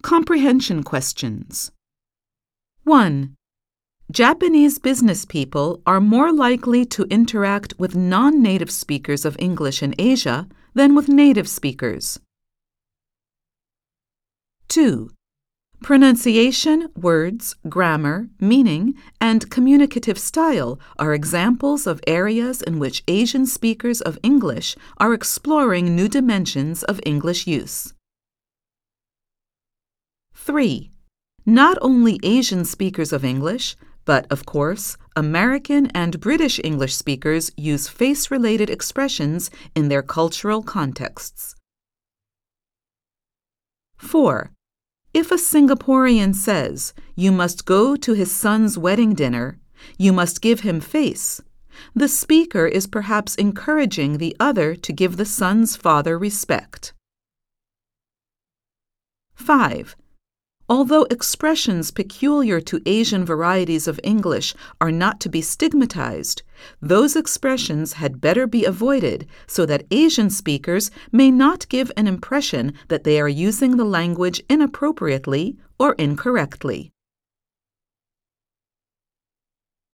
Comprehension questions. 1. Japanese business people are more likely to interact with non-native speakers of English in Asia than with native speakers. 2. Pronunciation, words, grammar, meaning, and communicative style are examples of areas in which Asian speakers of English are exploring new dimensions of English use. 3. Not only Asian speakers of English, but, of course, American and British English speakers use face-related expressions in their cultural contexts. 4. If a Singaporean says, "You must go to his son's wedding dinner," "You must give him face," the speaker is perhaps encouraging the other to give the son's father respect. 5. Although expressions peculiar to Asian varieties of English are not to be stigmatized, those expressions had better be avoided so that Asian speakers may not give an impression that they are using the language inappropriately or incorrectly.